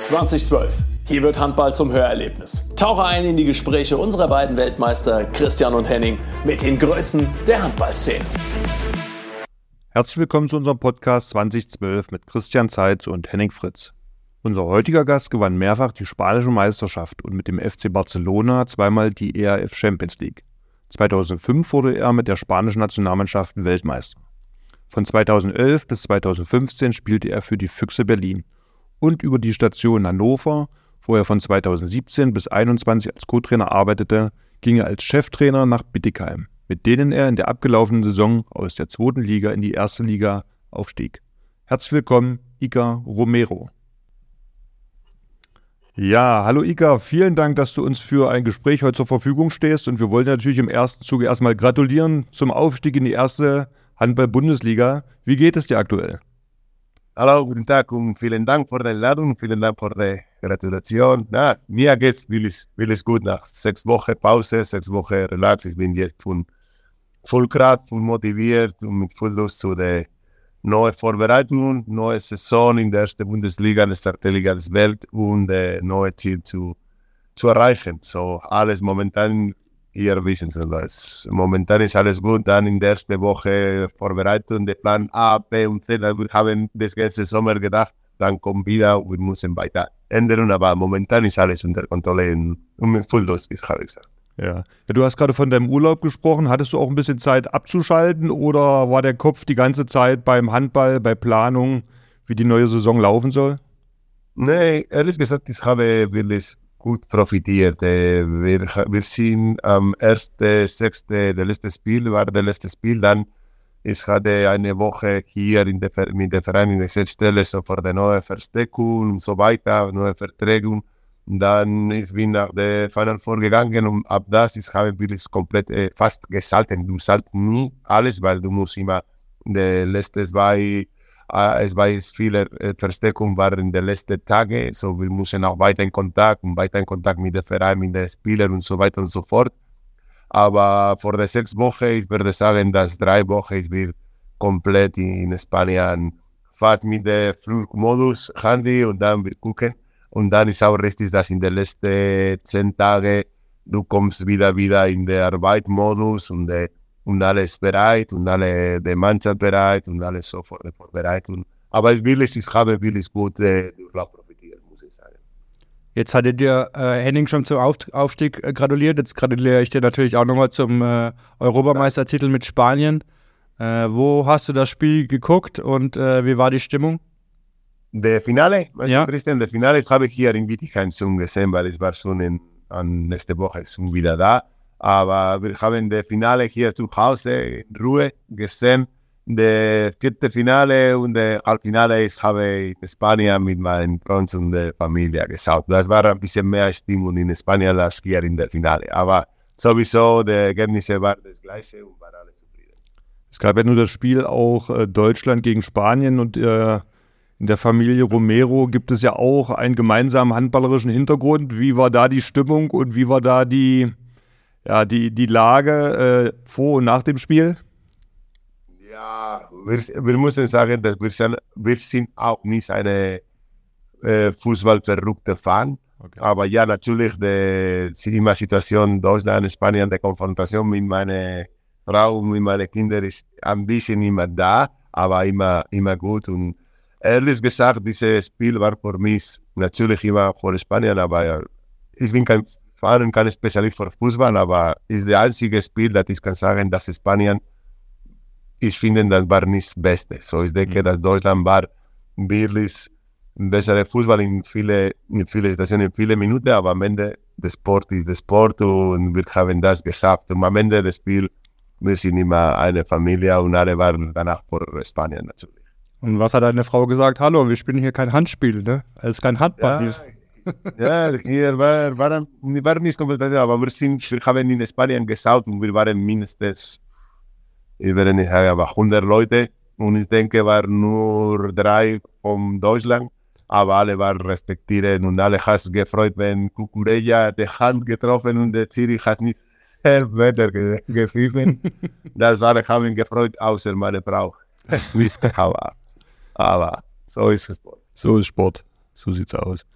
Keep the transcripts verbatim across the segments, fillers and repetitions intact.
zwanzig zwölf. Hier wird Handball zum Hörerlebnis. Tauche ein in die Gespräche unserer beiden Weltmeister Christian und Henning mit den Größen der Handballszene. Herzlich willkommen zu unserem Podcast zwanzig zwölf mit Christian Zeitz und Henning Fritz. Unser heutiger Gast gewann mehrfach die spanische Meisterschaft und mit dem F C Barcelona zweimal die E A F Champions League. zweitausendfünf wurde er mit der spanischen Nationalmannschaft Weltmeister. Von zweitausendelf bis zweitausendfünfzehn spielte er für die Füchse Berlin und über die Station Hannover, wo er von zweitausendsiebzehn bis zweitausendeinundzwanzig als Co-Trainer arbeitete, ging er als Cheftrainer nach Bietigheim, mit denen er in der abgelaufenen Saison aus der zweiten Liga in die erste Liga aufstieg. Herzlich willkommen, Iker Romero. Ja, hallo Iker, vielen Dank, dass du uns für ein Gespräch heute zur Verfügung stehst und wir wollen natürlich im ersten Zuge erstmal gratulieren zum Aufstieg in die erste Handball-Bundesliga. Wie geht es dir aktuell? Hallo, guten Tag und vielen Dank für die Einladung, vielen Dank für die Gratulation. Na, mir geht's vieles, vieles gut nach sechs Wochen Pause, sechs Wochen Relax. Ich bin jetzt voll, voll Kraft, voll motiviert und mit voll Lust zu der neuen Vorbereitung, neue Saison in der ersten Bundesliga, der starke Liga der Welt und äh, neue Ziel zu, zu erreichen. So alles momentan hier wissen Sie das. Momentan ist alles gut. Dann in der ersten Woche Vorbereitung, der Plan A, B und C. Wir haben das ganze Sommer gedacht, dann kommt wieder, wir müssen weiter ändern. Aber momentan ist alles unter Kontrolle und mit voll Lust, habe ich gesagt. Ja. ja, du hast gerade von deinem Urlaub gesprochen. Hattest du auch ein bisschen Zeit abzuschalten oder war der Kopf die ganze Zeit beim Handball, bei Planung, wie die neue Saison laufen soll? Nee, ehrlich gesagt, ich habe wirklich gut profitiert. Wir, wir sind am ersten sechsten das letzte Spiel, war das letzte Spiel. Dann ich hatte eine Woche hier in der, mit der Verein in der Selbststelle so für die neue Verstärkung und so weiter, neue Verträge. Dann ich bin nach der Final Four gegangen und ab das ich habe wirklich komplett äh, fast gesalten. Du saltest nie alles, weil du musst immer die letzten zwei Uh, es war viele äh, Verstärkung waren in den letzten Tagen, so wir müssen auch weiter in Kontakt und weiter in Kontakt mit dem Verein, mit den Spielern und so weiter und so fort. Aber vor der sechs Wochen, ich würde sagen, dass drei Wochen ich bin komplett in Spanien fast mit dem Flugmodus Handy und dann wir gucken. Und dann ist auch richtig, dass in den letzten zehn Tagen du kommst wieder wieder in den Arbeitsmodus und äh, und alles bereit und alle die Mannschaft bereit und alles so vor der Vorbereitung. Aber ich will es, ich habe wirklich gut äh, profitiert, muss ich sagen. Jetzt hattet ihr äh, Henning schon zum Auf- Aufstieg äh, gratuliert. Jetzt gratuliere ich dir natürlich auch nochmal zum äh, Europameistertitel mit Spanien. Äh, wo hast du das Spiel geguckt und äh, wie war die Stimmung? Der Finale, ja. Christian, der Finale habe ich hier in Bietigheim schon gesehen, weil es war schon in, an letzte Woche schon wieder da. Aber wir haben das Finale hier zu Hause in Ruhe gesehen. Das vierte Finale und das Halbfinale ich habe in Spanien mit meinen Freunden und der Familie geschaut. Das war ein bisschen mehr Stimmung in Spanien als hier in der Finale. Aber sowieso, die Ergebnisse waren das gleiche und waren alle zufrieden. Es gab ja nur das Spiel auch äh, Deutschland gegen Spanien und äh, in der Familie Romero gibt es ja auch einen gemeinsamen handballerischen Hintergrund. Wie war da die Stimmung und wie war da die Ja, die, die Lage äh, vor und nach dem Spiel? Ja, wir, wir müssen sagen, dass wir sind, wir sind auch nicht eine äh, fußballverrückte Fan. Okay. Aber ja, natürlich die immer Situation Deutschland, Spanien, die Konfrontation mit meiner Frau und mit meinen Kindern ist ein bisschen immer da, aber immer, immer gut. Und ehrlich gesagt, dieses Spiel war für mich natürlich immer für Spanien, aber ich bin kein Fan, kein Spezialist für Fußball, aber ist das einzige Spiel, das ich kann sagen, dass Spanien, ich finde, das war nicht das Beste. So, ich denke, mhm. dass Deutschland war wirklich ein besserer Fußball in viele, in viele Situationen, in viele Minuten, aber am Ende, der Sport ist der Sport und wir haben das geschafft. Und am Ende des Spiels, wir sind immer eine Familie und alle waren danach für Spanien natürlich. Und was hat deine Frau gesagt? Hallo, wir spielen hier kein Handspiel, ne? Es ist kein Handball. Ja. Ja, hier war, waren, waren nicht komplett, aber wir, sind, wir haben in Spanien geschaut und wir waren mindestens, ich werde nicht sagen, aber hundert Leute und ich denke, waren nur drei von Deutschland, aber alle waren respektiert und alle haben sich gefreut, wenn Cucurella die Hand getroffen und der Zürich hat nicht sehr weiter gepfiffen. Das war, haben gefreut, außer meine Frau. aber, aber so ist Sport. So ist Sport, so sieht's aus.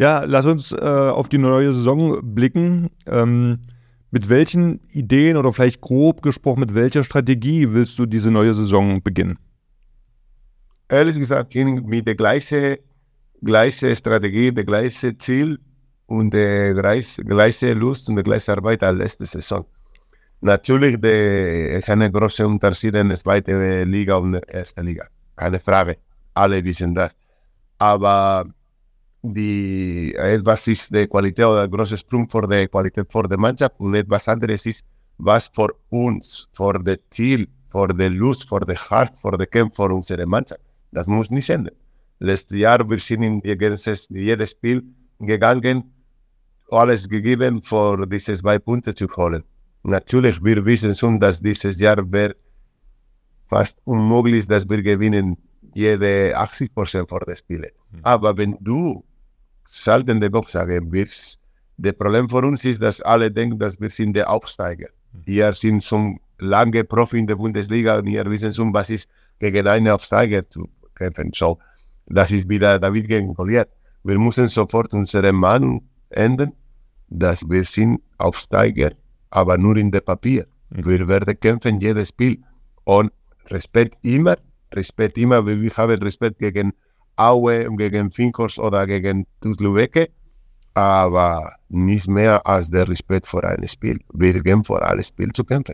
Ja, lass uns äh, auf die neue Saison blicken. Ähm, mit welchen Ideen oder vielleicht grob gesprochen, mit welcher Strategie willst du diese neue Saison beginnen? Ehrlich gesagt, mit der gleichen gleiche Strategie, der gleiche Ziel und der gleiche, gleiche Lust und die gleiche Arbeit als letzte Saison. Natürlich der, es ist eine große Unterschied in der zweiten Liga und der ersten Liga. Keine Frage. Alle wissen das. Aber die, etwas ist die Qualität oder der große Sprung für die Qualität für die Mannschaft und etwas anderes ist, was für uns, für das Ziel, für die Lust, für das Hart, für den Kampf für unsere Mannschaft. Das muss nicht ändern. Letztes Jahr, wir sind in jedes, jedes Spiel gegangen, alles gegeben, für diese zwei Punkte zu holen. Natürlich, wir wissen schon, dass dieses Jahr wäre fast unmöglich, dass wir gewinnen, jede achtzig Prozent vor den Spielen. Mhm. Aber wenn du selten den Kopf sagen wirst, das Problem für uns ist, dass alle denken, dass wir sind der Aufsteiger. Mhm. Wir sind schon lange Profi in der Bundesliga und wir wissen schon, was ist gegen einen Aufsteiger zu kämpfen. So, das ist wieder David gegen Goliath. Wir müssen sofort unsere Meinung ändern, dass wir sind Aufsteiger, aber nur in dem Papier. Mhm. Wir werden kämpfen jedes Spiel. Und Respekt immer, Respekt immer, weil wir haben Respekt gegen Aue und gegen Finkors oder gegen Tutluweke, aber nicht mehr als der Respekt vor einem Spiel. Wir gehen vor einem Spiel zu kämpfen.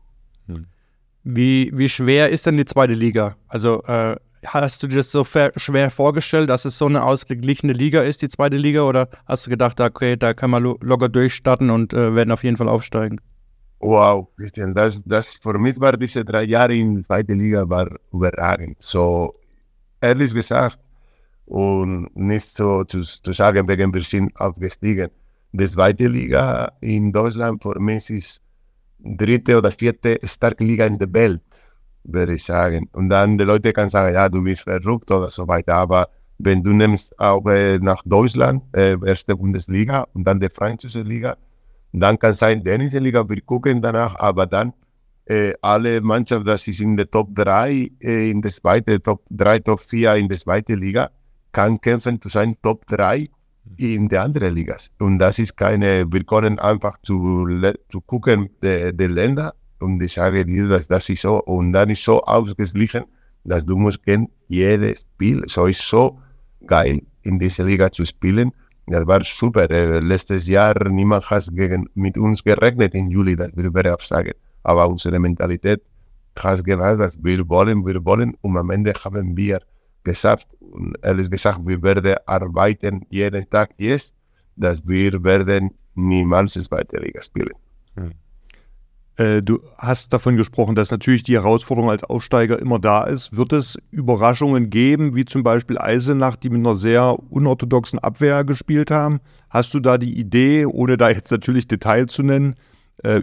Wie, wie schwer ist denn die zweite Liga? Also äh, hast du dir das so schwer vorgestellt, dass es so eine ausgeglichene Liga ist, die zweite Liga, oder hast du gedacht, okay, da kann man lo- locker durchstarten und äh, werden auf jeden Fall aufsteigen? Wow, Christian, das, das für mich war diese drei Jahre in der zweiten Liga war überragend. So, ehrlich gesagt, und nicht so zu, zu sagen, wegen wir sind aufgestiegen. Die zweite Liga in Deutschland für mich ist dritte oder vierte starke Liga in der Welt, würde ich sagen. Und dann die Leute können sagen, ja, du bist verrückt oder so weiter. Aber wenn du nimmst auch äh, nach Deutschland, äh, erste Bundesliga und dann die französische Liga, dann kann es sein, dänische Liga, wir gucken danach, aber dann äh, alle Mannschaften, das ist in der Top drei, äh, in der zweiten, Top drei, Top vier in der zweiten Liga, kann kämpfen zu sein Top drei in der anderen Ligas. Und das ist keine, wir können einfach zu, zu gucken, die, die Länder, und ich sage dir, dass das ist so, und dann ist so ausgeglichen, dass du musst gehen, jedes Spiel, so ist so geil, in dieser Liga zu spielen. Das war super. Äh, letztes Jahr, niemand hat gegen, mit uns gerechnet im Juli, dass wir wären aufsteigen. Aber unsere Mentalität hat gesagt, dass wir wollen, wir wollen, und am Ende haben wir geschafft. Und ehrlich gesagt, wir werden arbeiten jeden Tag jetzt, dass wir werden niemals in zweite Liga spielen. Hm. Äh, du hast davon gesprochen, dass natürlich die Herausforderung als Aufsteiger immer da ist. Wird es Überraschungen geben, wie zum Beispiel Eisenach, die mit einer sehr unorthodoxen Abwehr gespielt haben? Hast du da die Idee, ohne da jetzt natürlich Detail zu nennen, äh,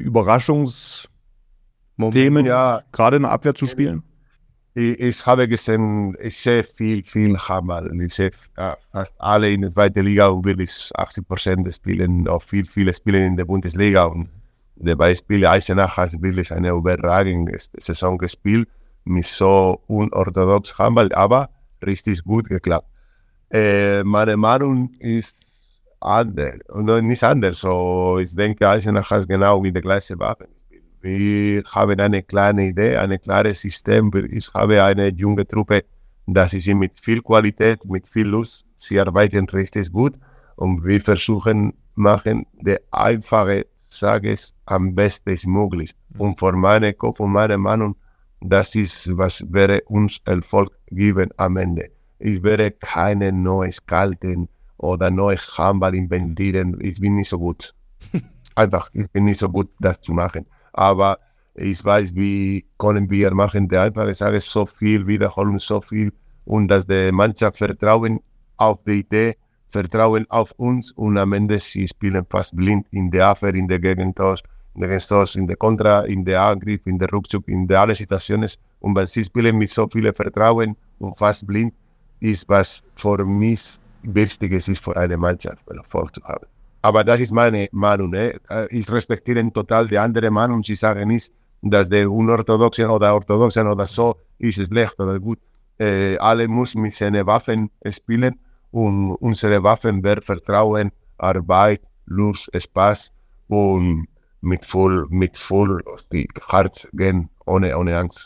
Überraschungsthemen, ja, gerade in der Abwehr zu spielen? Ich, ich habe gesehen, ich sehe viel, viel Hammer. Ich sehe äh, fast alle in der zweiten Liga und wirklich achtzig Prozent spielen, auch viel, viele spielen in der Bundesliga. Und der Beispiel Eisenach hat wirklich eine überragende Saison gespielt, mit so unorthodox Handball, aber richtig gut geklappt. Äh, meine Meinung ist anders, und nicht anders. So, ich denke, Eisenach hat genau wie die gleiche Waffen. Wir haben eine kleine Idee, ein klares System. Ich habe eine junge Truppe, das ist mit viel Qualität, mit viel Lust. Sie arbeiten richtig gut und wir versuchen, machen die einfache Sache am besten möglich. Und für meinen Kopf und meine Meinung, das ist, was wäre uns Erfolg geben am Ende. Ich werde keine neue Kalten oder neue Handball inventieren. Ich bin nicht so gut. Einfach, ich bin nicht so gut, das zu machen. Aber ich weiß, wie können wir machen, die einfache Sache, so viel wiederholen, so viel, und dass die Mannschaft vertrauen auf die Idee, vertrauen auf uns, und am Ende sie spielen fast blind in der Abwehr, in der Gegentors, in der Gegentors, in der Kontra, in der Angriff, in der Rückzug, in der alle Situationen. Und wenn sie spielen mit so viel Vertrauen und fast blind, ist was für mich Wichtiges ist für eine Mannschaft vorzuhaben. Aber das ist meine Meinung. Ne? Ich respektiere total die andere Meinung. Sie sagen nicht, dass der Unorthodoxen oder Orthodoxen oder so ist schlecht oder gut. Äh, alle müssen mit seinen Waffen spielen Und unsere Waffen wären Vertrauen, Arbeit, Lust, Spaß und mit voll, mit voll Herz gehen, ohne, ohne Angst.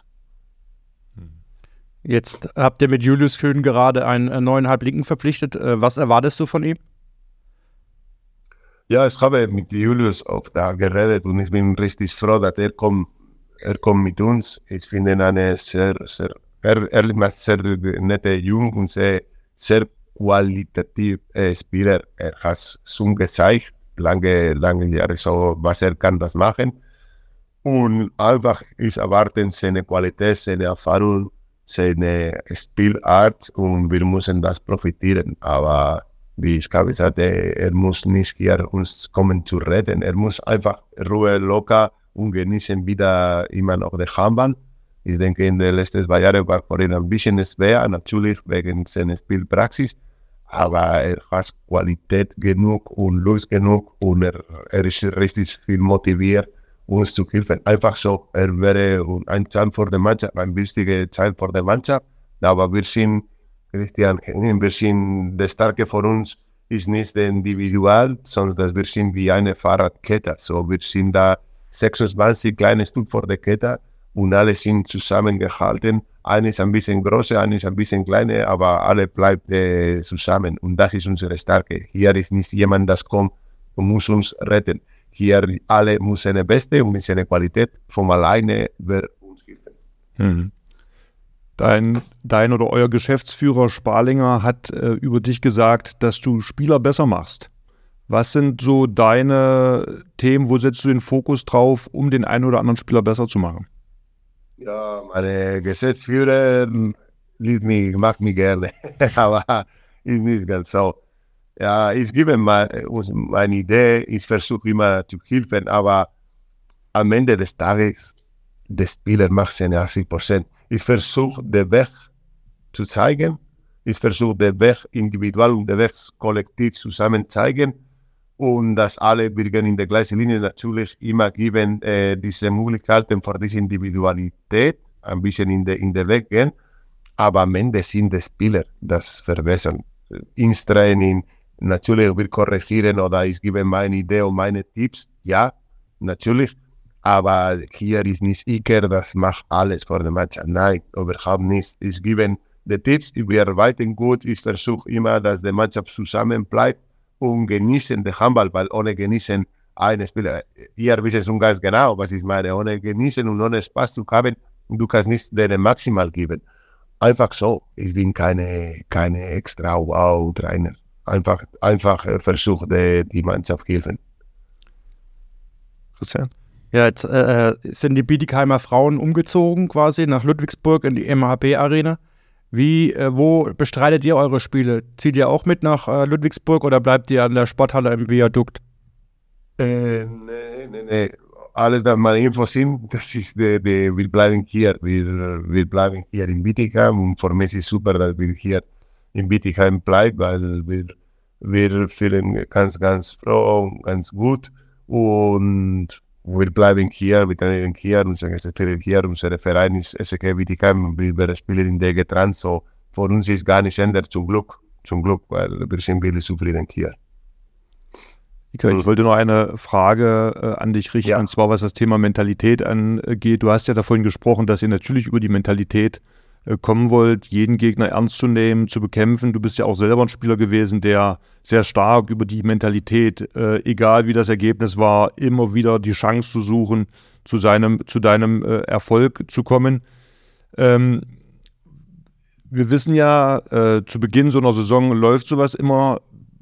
Jetzt habt ihr mit Julius Köhn gerade einen äh, neuen Halblinken verpflichtet. Äh, was erwartest du von ihm? Ja, ich habe mit Julius auch da geredet und ich bin richtig froh, dass er kommt, er kommt mit uns. Ich finde ihn eine sehr, sehr, er, ehrlich gesagt, sehr nette Jung und sehr, sehr qualitativ äh, Spieler. Er hat schon gezeigt, lange, lange Jahre so, was er kann das machen. Und einfach, ich erwarte seine Qualität, seine Erfahrung, seine Spielart und wir müssen das profitieren. Aber wie ich habe gesagt, er muss nicht hier uns kommen zu reden. Er muss einfach Ruhe, locker und genießen wieder immer noch den Handball. Ich denke, in den letzten zwei Jahren war für ihn ein bisschen schwer, natürlich wegen seiner Spielpraxis. Aber er hat Qualität genug und Lust genug und er, er ist richtig viel motiviert, uns zu helfen. Einfach so, er wäre ein Teil für die Mannschaft, ein wichtiger Teil für die Mannschaft. Aber wir sind, Christian, wir sind, das Starke von uns ist nicht der Individual, sondern wir sind wie eine Fahrradkette. So, wir sind da sechsundzwanzig kleine Stück vor der Kette und alle sind zusammengehalten. Eine ist ein bisschen größer, eine ist ein bisschen kleiner, aber alle bleiben äh, zusammen. Und das ist unsere Stärke. Hier ist nicht jemand, das kommt und muss uns retten. Hier alle muss seine Beste und seine Qualität von alleine wird uns helfen. Hm. Dein, dein oder euer Geschäftsführer Sparlinger hat äh, über dich gesagt, dass du Spieler besser machst. Was sind so deine Themen, wo setzt du den Fokus drauf, um den einen oder anderen Spieler besser zu machen? Ja, meine Geschäftsführer liebt mich, mag mich gerne, aber ist nicht ganz so. Ja, ich gebe mal meine Idee, ich versuche immer zu helfen, aber am Ende des Tages, der Spieler macht seine achtzig Prozent. Ich versuche, den Weg zu zeigen, ich versuche, den Weg individuell und den Weg kollektiv zusammen zeigen und dass alle Bürger in der gleichen Linie natürlich immer geben, äh, diese Möglichkeiten für diese Individualität, ein bisschen in den in der Weg gehen, aber am Ende sind die Spieler das verbessern. Ins Training, natürlich wir korrigieren oder ich gebe meine Idee und meine Tipps, ja, natürlich, aber hier ist nicht Iker, das macht alles für die Mannschaft. Nein, überhaupt nicht. Ich gebe die Tipps, wir arbeiten gut, ich versuche immer, dass die Mannschaft zusammen bleibt und genießen den Handball, weil ohne genießen ein Spieler, ihr wisst schon ganz genau, was ich meine, ohne genießen und ohne Spaß zu haben, du kannst nicht deine Maximal geben. Einfach so, ich bin keine, keine extra Wow-Trainer. Einfach, einfach äh, versucht, die, die Mannschaft helfen. Christian? Ja, jetzt äh, sind die Bietigheimer Frauen umgezogen quasi nach Ludwigsburg in die M H P-Arena. Wie, äh, wo bestreitet ihr eure Spiele? Zieht ihr auch mit nach äh, Ludwigsburg oder bleibt ihr an der Sporthalle im Viadukt? Äh, nee, nee, nee. Alles, was meine Infos sind, das ist, die, die, wir bleiben hier. Wir, wir bleiben hier in Bietigheim und für mich ist es super, dass wir hier in Bietigheim bleiben, weil wir, wir fühlen ganz, ganz froh und ganz gut und wir bleiben hier, wir trainieren hier, unser Geschäftsführer hier, unser Verein ist S K Bietigheim, wir spielen in der Getrans, so für uns ist gar nicht ändert, zum Glück, zum Glück, weil wir sind wirklich zufrieden hier. Ich wollte noch eine Frage äh, an dich richten, ja. Und zwar was das Thema Mentalität angeht. Du hast ja davon gesprochen, dass ihr natürlich über die Mentalität äh, kommen wollt, jeden Gegner ernst zu nehmen, zu bekämpfen. Du bist ja auch selber ein Spieler gewesen, der sehr stark über die Mentalität, äh, egal wie das Ergebnis war, immer wieder die Chance zu suchen, zu, seinem, zu deinem äh, Erfolg zu kommen. Ähm, wir wissen ja, äh, zu Beginn so einer Saison läuft sowas immer.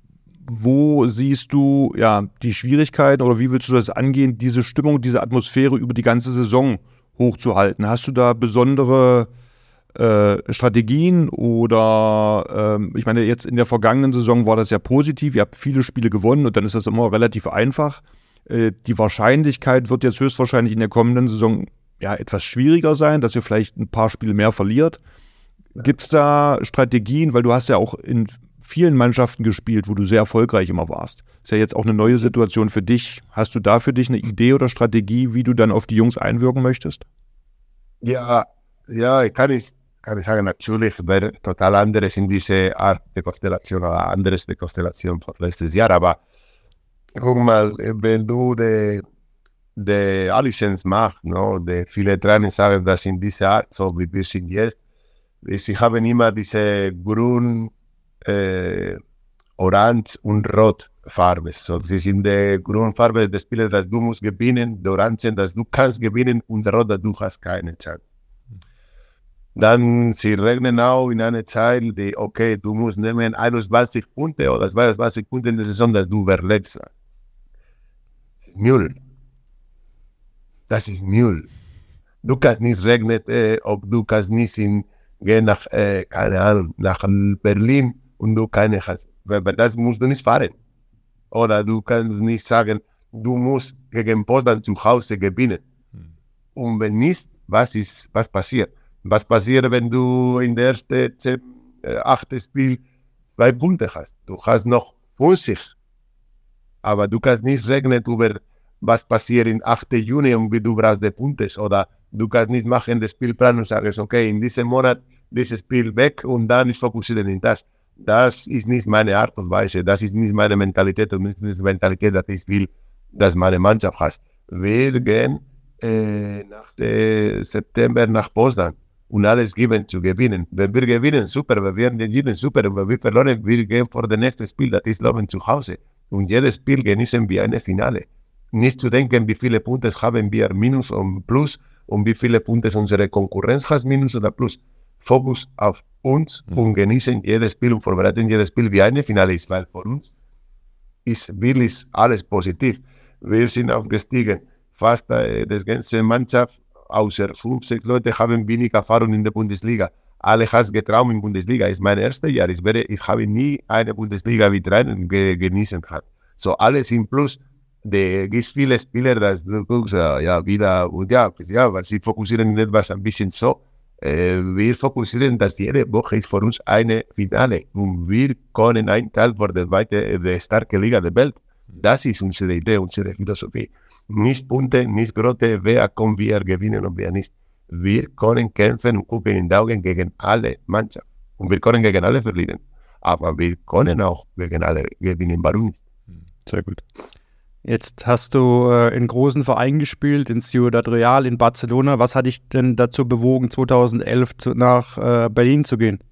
Wo siehst du ja die Schwierigkeiten oder wie willst du das angehen, diese Stimmung, diese Atmosphäre über die ganze Saison hochzuhalten? Hast du da besondere äh, Strategien oder ähm, ich meine, jetzt in der vergangenen Saison war das ja positiv, ihr habt viele Spiele gewonnen und dann ist das immer relativ einfach. Äh, die Wahrscheinlichkeit wird jetzt höchstwahrscheinlich in der kommenden Saison ja etwas schwieriger sein, dass ihr vielleicht ein paar Spiele mehr verliert. Gibt es da Strategien, weil du hast ja auch in vielen Mannschaften gespielt, wo du sehr erfolgreich immer warst. Ist ja jetzt auch eine neue Situation für dich. Hast du da für dich eine Idee oder Strategie, wie du dann auf die Jungs einwirken möchtest? Ja, ja, ich kann nicht kann ich sagen, natürlich wäre total anderes in diese Art der Konstellation oder anderes der Konstellation von letztes Jahr. Aber guck mal, wenn du die, die A-Lizenz machst, no, die viele Trainer sagen, dass in dieser Art, so wie wir sind jetzt, sie haben immer diese grün, äh, orange und rot Farbe. So, sie sind die grüne Farbe des Spielers, dass du musst gewinnen, die orange, dass du kannst gewinnen und rot, dass du hast keine Chance. Dann, sie rechnen auch in einer Zeit, die, okay, du musst nehmen einundzwanzig Punkte oder zweiundzwanzig Punkte in der Saison, dass du überlebst. Das ist Müll. Das ist Müll. Du kannst nicht rechnen, äh, ob du kannst nicht in, gehen nach, äh, keine Ahnung, nach Berlin und du keine hast. Weil das musst du nicht fahren. Oder du kannst nicht sagen, du musst gegen Potsdam zu Hause gewinnen. Hm. Und wenn nicht, was ist, was passiert? Was passiert, wenn du in der ersten, zehn, äh, achten Spiel zwei Punkte hast? Du hast noch fünfzig. Aber du kannst nicht rechnen über, was passiert im achten Juni und wie du brauchst die Punkte. Oder du kannst nicht machen den Spielplan und sagen, okay, in diesem Monat dieses Spiel weg und dann ist fokussieren in das. Das ist nicht meine Art und Weise. Das ist nicht meine Mentalität und nicht die Mentalität, dass ich will, dass meine Mannschaft hat. Wir gehen äh, nach dem September nach Potsdam und alles geben zu gewinnen. Wenn wir gewinnen, super. Wenn wir gewinnen, super. Wenn wir verloren, wir gehen vor das nächste Spiel, das ist Leben zu Hause. Und jedes Spiel genießen wir ein Finale. Nicht zu denken, wie viele Punkte haben wir Minus und Plus und wie viele Punkte unsere Konkurrenz hat, Minus oder Plus. Fokus auf uns mhm. und genießen jedes Spiel und vorbereiten jedes Spiel wie ein Finale ist, weil für uns ist wirklich alles positiv. Wir sind aufgestiegen. Fast äh, das ganze Mannschaft, außer fünf, sechs Leute, haben wenig Erfahrung in der Bundesliga. Alle haben geträumt in der Bundesliga. Es ist mein erstes Jahr. Ich, werde, ich habe nie eine Bundesliga wie Trainer ge genießen hat. So alles im Plus. Es gibt viele Spieler, dass du guckst, ja, wieder, und ja, ja, weil sie fokussieren in etwas ein bisschen so. Äh, wir fokussieren, dass jede Woche ist für uns eine Finale. Und wir können ein Teil für die, weite, die starke Liga der Welt. Das ist unsere Idee, unsere Philosophie. Nicht Punkte, nicht Brote, wer können wir gewinnen und wer nicht. Wir können kämpfen und gucken in die Augen gegen alle Mannschaften. Und wir können gegen alle verlieren. Aber wir können auch gegen alle gewinnen. Warum nicht? Sehr gut. Jetzt hast du äh, in großen Vereinen gespielt, in Ciudad Real, in Barcelona. Was hat dich denn dazu bewogen, zweitausendelf zu, nach äh, Berlin zu gehen?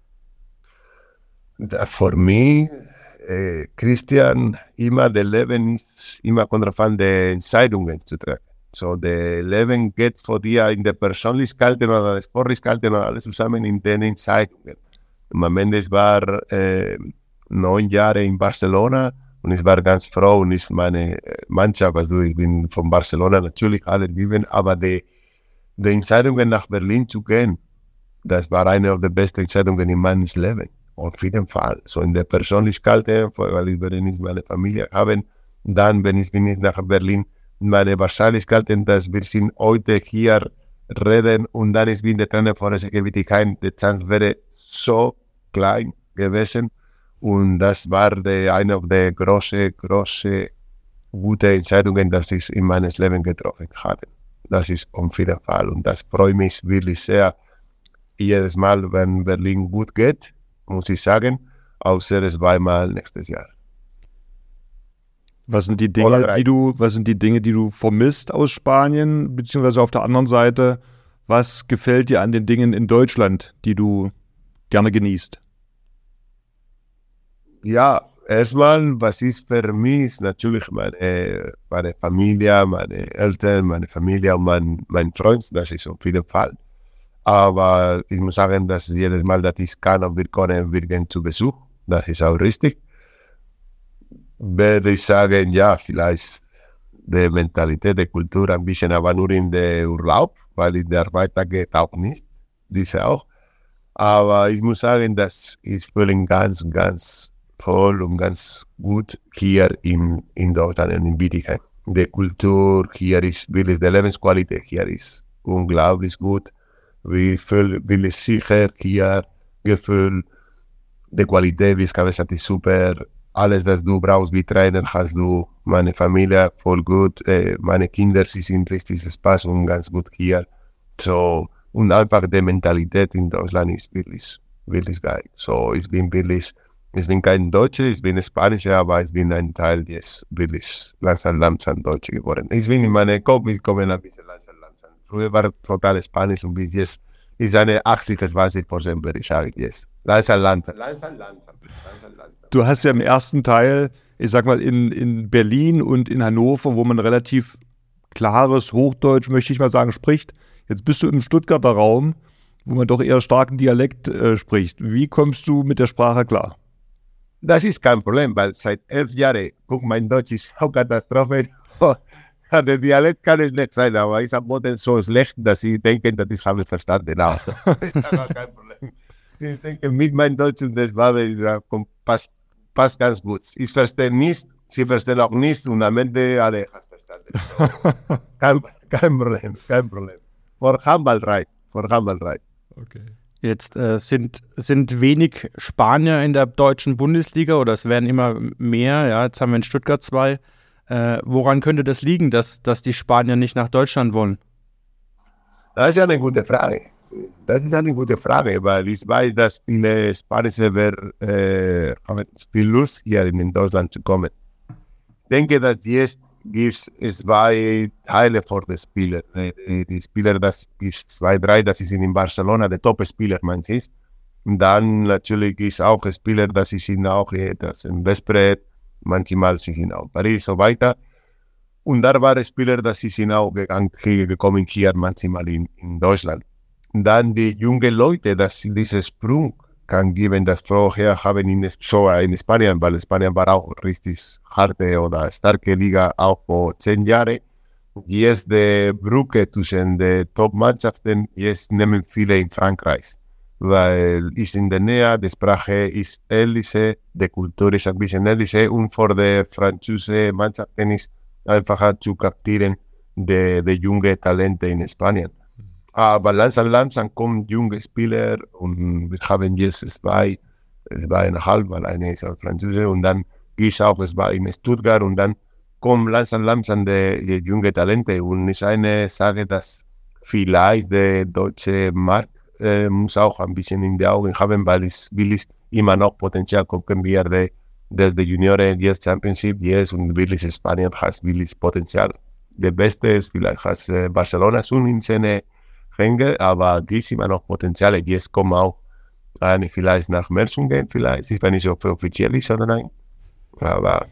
Für mich, äh, Christian, immer das Leben ist immer von den Entscheidungen zu treffen. So, das Leben geht von dir in der Persönlichkeit oder der Sportlichkeit oder alles zusammen in den Entscheidungen. Im Moment, es war äh, neun Jahre in Barcelona und ich war ganz froh und ist meine Mannschaft, also ich bin von Barcelona natürlich alle gegeben, aber die, die Entscheidungen nach Berlin zu gehen, das war eine der besten Entscheidungen in meinem Leben. Auf jeden Fall. So in der Persönlichkeit, weil ich werde nicht meine Familie haben, dann, wenn ich bin ich nach Berlin, meine Wahrscheinlichkeit, dass wir sind heute hier reden und dann ist wie der Trainer von S G Bietigheim, die Chance wäre so klein gewesen und das war die, eine der großen, großen, guten Entscheidungen, die ich in meinem Leben getroffen habe. Das ist auf jeden Fall und das freut mich wirklich sehr. Jedes Mal, wenn Berlin gut geht, muss ich sagen, außer zweimal nächstes Jahr. Was sind die Dinge, die du, was sind die Dinge, die du vermisst aus Spanien, beziehungsweise auf der anderen Seite, was gefällt dir an den Dingen in Deutschland, die du gerne genießt? Ja, erstmal, was ist für mich, ist natürlich meine, meine Familie, meine Eltern, meine Familie und mein, mein Freund, das ist auf jeden Fall. Aber ich muss sagen, dass jedes Mal, dass ich kann und wir können, wir gehen zu Besuch, das ist auch richtig. Werde ich sagen, ja, vielleicht die Mentalität, die Kultur ein bisschen, aber nur in der Urlaub, weil in der Arbeit geht auch nicht, diese auch. Aber ich muss sagen, dass ich fühle ganz, ganz toll und ganz gut hier in, in Deutschland und in Bietigheim. Die Kultur hier ist wirklich, die Lebensqualität hier ist unglaublich gut. Wir fühlen wirklich sicher hier, Gefühl, die Qualität, wie ich habe gesagt, ist super. Alles, was du brauchst wie Trainer, hast du. Meine Familie voll gut, äh, meine Kinder, sie sind richtig Spaß und ganz gut hier. So, Und einfach die Mentalität in Deutschland ist wirklich, wirklich geil. So, ich bin wirklich, ich bin kein Deutscher, ich bin Spanischer, aber ich bin ein Teil des wirklich langsam, langsam Deutscher geworden. Ich bin in meinem Kopf, ich komme ein bisschen langsam, langsam. Früher war total Spanisch und bis jetzt ist eine achtzig bis zwanzig Prozent, würde ich sagen, jetzt. Langsam, langsam, langsam, langsam, langsam, langsam. Du hast ja im ersten Teil, ich sag mal, in, in Berlin und in Hannover, wo man relativ klares Hochdeutsch, möchte ich mal sagen, spricht. Jetzt bist du im Stuttgarter Raum, wo man doch eher starken Dialekt äh, spricht. Wie kommst du mit der Sprache klar? Das ist kein Problem, weil seit elf Jahren, guck, mein Deutsch ist auch Katastrophe. Der Dialekt kann es nicht sein, aber ist am Boden so schlecht, dass sie denken, dass ich habe verstanden. Auch. Das ist kein Problem. Ich denke, mit meinem Deutsch und das war, passt, passt ganz gut. Ich verstehe nichts, sie verstehen auch nichts und am Ende alle haben verstanden. So, kein, kein Problem, kein Problem. For Handball reicht, for Handball reicht. Okay. Jetzt äh, sind, sind wenig Spanier in der deutschen Bundesliga oder es werden immer mehr. Ja, jetzt haben wir in Stuttgart zwei. Äh, woran könnte das liegen, dass, dass die Spanier nicht nach Deutschland wollen? Das ist eine gute Frage. Das ist eine gute Frage, weil ich weiß, dass viele Spanische äh, haben viel Lust, hier in Deutschland zu kommen. Ich denke, dass jetzt gibt es zwei Teile für die Spieler. Die, die Spieler, das gibt zwei, drei, das sind in Barcelona, die Top-Spieler, man sieht. Und dann natürlich gibt es auch Spieler, das sind auch das in Vespre, manchmal sind auch in Paris und so weiter. Und da waren Spieler, das sind auch gegangen, gekommen hier, manchmal in, in Deutschland. Und dann die jungen Leute, dass diesen Sprung kann geben, das vorher haben in, so in Spanien, weil Spanien war auch richtig harte oder starke Liga, auch vor zehn Jahren. Jetzt die Brücke zwischen den Top-Mannschaften, jetzt nehmen viele in Frankreich, weil ist in der Nähe, die Sprache ist ähnliche, die Kultur ist ein bisschen ähnliche und für die französische Mannschaften ist einfacher zu kaptieren, die, die jungen Talente in Spanien. Aber langsam, langsam kommen junge Spieler und wir haben jetzt zwei, zweieinhalb, weil eine ist auch Französisch und dann gehe ich auch, es war in Stuttgart und dann kommen langsam, langsam die, die junge Talente und ich eine Sache, dass vielleicht der deutsche Markt äh, muss auch ein bisschen in die Augen haben, weil es will ich immer noch Potenzial gucken, wir die, dass die Junioren jetzt Championship jetzt und wirklich Spanien hat wirklich Potenzial. Der Beste ist vielleicht hat äh, Barcelona schon in seine Hänge, aber die ist immer noch Potenzial. Jetzt kommen auch eine vielleicht nach Melsungen gehen, vielleicht. Ich weiß nicht, ob es offiziell ist oder nein. Aber,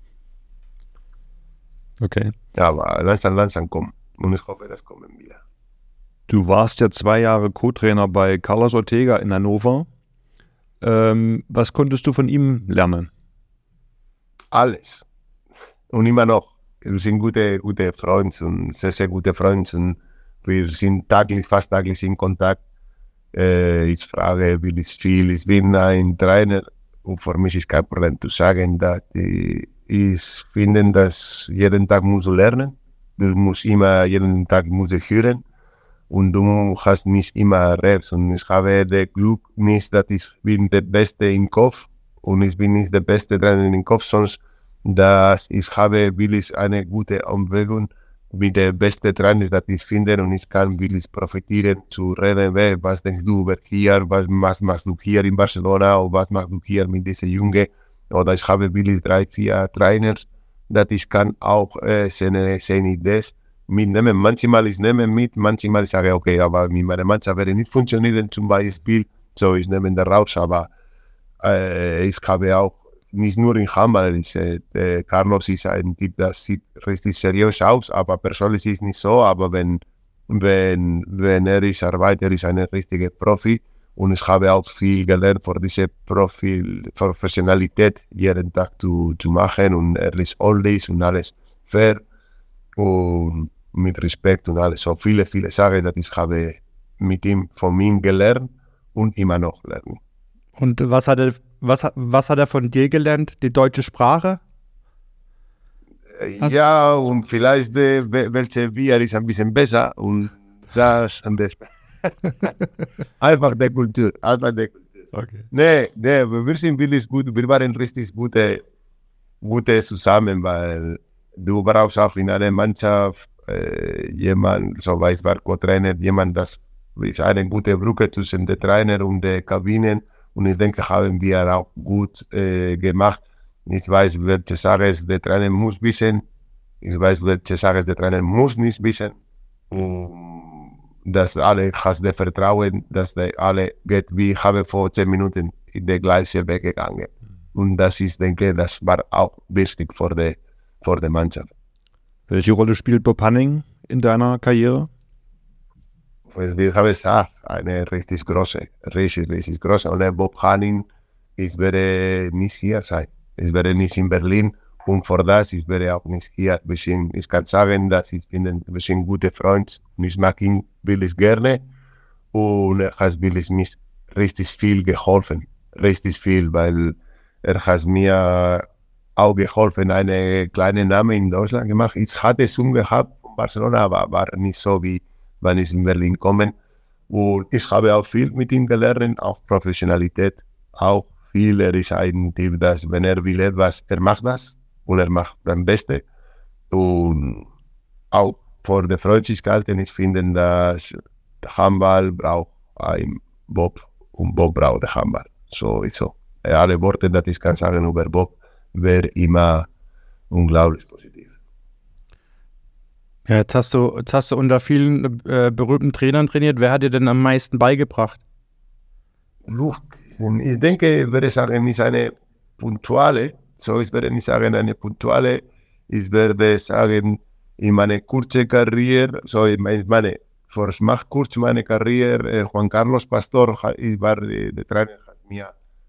okay. aber langsam, langsam kommen. Und ich hoffe, das kommen wieder. Du warst ja zwei Jahre Co-Trainer bei Carlos Ortega in Hannover. Ähm, was konntest du von ihm lernen? Alles. Und immer noch. Wir sind gute, gute Freunde und sehr, sehr gute Freunde. Und wir sind täglich, fast täglich in Kontakt. Äh, ich frage, will ich viel. Ich bin ein Trainer und für mich ist kein Problem zu sagen, dass ich, ich finde, dass jeden Tag musst du lernen. Du musst immer, jeden Tag musst du hören und du hast nicht immer recht. Und ich habe das Glück nicht, dass ich bin der Beste im Kopf und ich bin nicht der beste Trainer im Kopf, sonst dass ich habe wirklich eine gute Umwege mit der besten Trainer, das ich finde, und ich kann wirklich profitieren, zu reden, was denkst du über hier, was, was machst du hier in Barcelona, oder was machst du hier mit dieser Junge, oder ich habe wirklich drei, vier Trainers, dass ich kann auch äh, seine, seine Ideen mitnehmen. Manchmal ich nehme mit, manchmal ich sage, okay, aber mit meiner Mannschaft werde nicht funktionieren, zum Beispiel, so ich nehme da raus, aber äh, ich habe auch nicht nur in Handball, ich, äh, Carlos ist ein Typ, das sieht richtig seriös aus, aber persönlich ist es nicht so, aber wenn, wenn, wenn er ist arbeitet, er ist ein richtiger Profi und ich habe auch viel gelernt für diese Profi, Professionalität jeden Tag zu, zu machen und er ist ordentlich und alles fair und mit Respekt und alles, so viele, viele Sachen, dass ich habe mit ihm, von ihm gelernt und immer noch lernen. Und was hat er, was, was hat er von dir gelernt? Die deutsche Sprache? Hast ja, und vielleicht die, welche Bier ist ein bisschen besser und das und das. Einfach die Kultur, einfach die Kultur. Okay. Nee, nee, wir sind wirklich gut, wir waren richtig gute, gute zusammen, weil du brauchst auch in einer Mannschaft äh, jemand, so weiß, war Co-Trainer, jemand, das ist eine gute Brücke zwischen den Trainer und den Kabinen. Und ich denke, haben wir auch gut äh, gemacht. Ich weiß, welche Sachen der Trainer muss wissen. Ich weiß, welche Sachen der Trainer muss nicht wissen. Und dass alle hast das Vertrauen, dass die alle geht, wie ich habe vor zehn Minuten in der gleichen Weg gegangen. Und das ist, denke ich, das war auch wichtig für die, für die Mannschaft. Welche Rolle spielt Bob Hanning in deiner Karriere? Pues, wie habe ich gesagt, eine richtig große, richtig, richtig große. Und der Bob Hanning, ich werde nicht hier sein. Ich werde nicht in Berlin. Und für das, ich werde auch nicht hier. Ich kann sagen, dass ich finde, wir sind gute Freunde. Ich mag ihn wirklich gerne. Und er hat wirklich mir richtig viel geholfen. Richtig viel, weil er hat mir auch geholfen, einen kleinen Namen in Deutschland gemacht. Ich hatte es gehabt von Barcelona, aber war nicht so, wie wenn ich in Berlin komme. Und ich habe auch viel mit ihm gelernt, auch Professionalität, auch viel. Er ist ein Typ, dass wenn er will etwas, er macht das und er macht am besten. Und auch für die Freundlichkeit, ich finde, dass der Handball braucht ein Bob und Bob braucht den Handball. So ist so. Alle Worte, die ich kann sagen über Bob, wäre immer unglaublich positiv. Ja, jetzt hast du, jetzt hast du unter vielen äh, berühmten Trainern trainiert. Wer hat dir denn am meisten beigebracht? Ich denke, ich würde sagen, ist eine punktuelle, so ich würde nicht sagen eine punktuelle, ich würde sagen, in meiner kurzen Karriere, so ich meine, für mach kurz meine Karriere, äh, Juan Carlos Pastor, ich war der Trainer, hat mir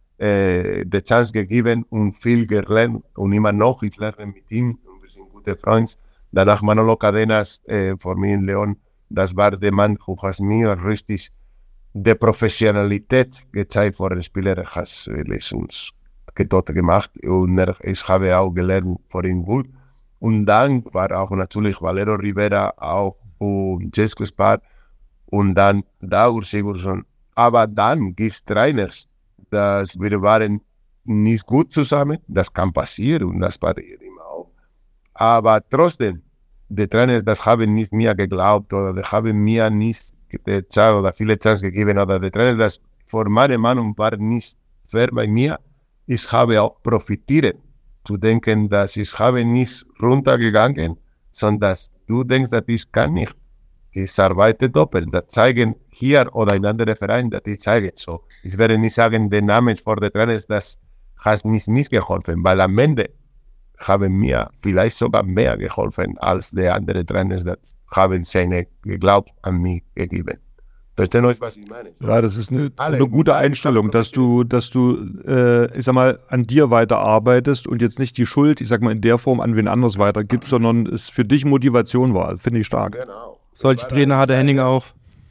äh, die Chance gegeben und viel gelernt und immer noch, ich lerne mit ihm und wir sind gute Freunde. Danach Manolo Cadenas, äh, für mich in Leon, das war der Mann, der hat mir richtig die Professionalität gezeigt für den Spieler. Er hat wirklich uns getot gemacht und er, ich habe auch gelernt von ihm gut. Und dann war auch natürlich Valero Rivera auch und Jesco Spar und dann Dagur Sigurdsson. Aber dann gibt es Trainers, dass wir waren nicht gut zusammen. Das kann passieren und das passiert immer auch. Aber trotzdem, die Trainer, das haben nicht mir geglaubt oder die haben mir nicht gezeigt oder viele Chancen gegeben oder die Trainer, das vor meiner Meinung war nicht fair bei mir. Ich habe auch profitiert, zu denken, dass ich habe nicht runtergegangen, sondern dass du denkst, dass ich kann nicht. Ich arbeite doppelt. Das zeigen hier oder in anderen Vereinen, dass ich zeige so. Ich werde nicht sagen, den Namen vor den Trainern, das hat nicht mitgeholfen, weil am Ende haben mir vielleicht sogar mehr geholfen als die anderen Trainer, das haben seine geglaubt an mich gegeben. Verstehen euch, was ich meine? So. Ja, das ist eine, eine gute Einstellung, dass du, dass du, äh, ich sag mal, an dir weiterarbeitest und jetzt nicht die Schuld, ich sag mal, in der Form an wen anderes weitergibst, sondern es für dich Motivation war. Finde ich stark. Genau. Solche Trainer hatte Henning auch.